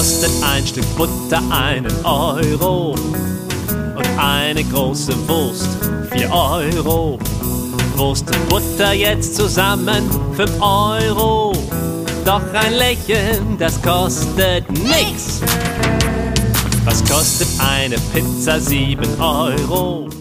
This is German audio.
kostet ein Stück Butter 1 Euro und eine große Wurst 4 Euro. Wurst und Butter jetzt zusammen 5 Euro. Doch ein Lächeln, das kostet nix. Was kostet eine Pizza 7 Euro?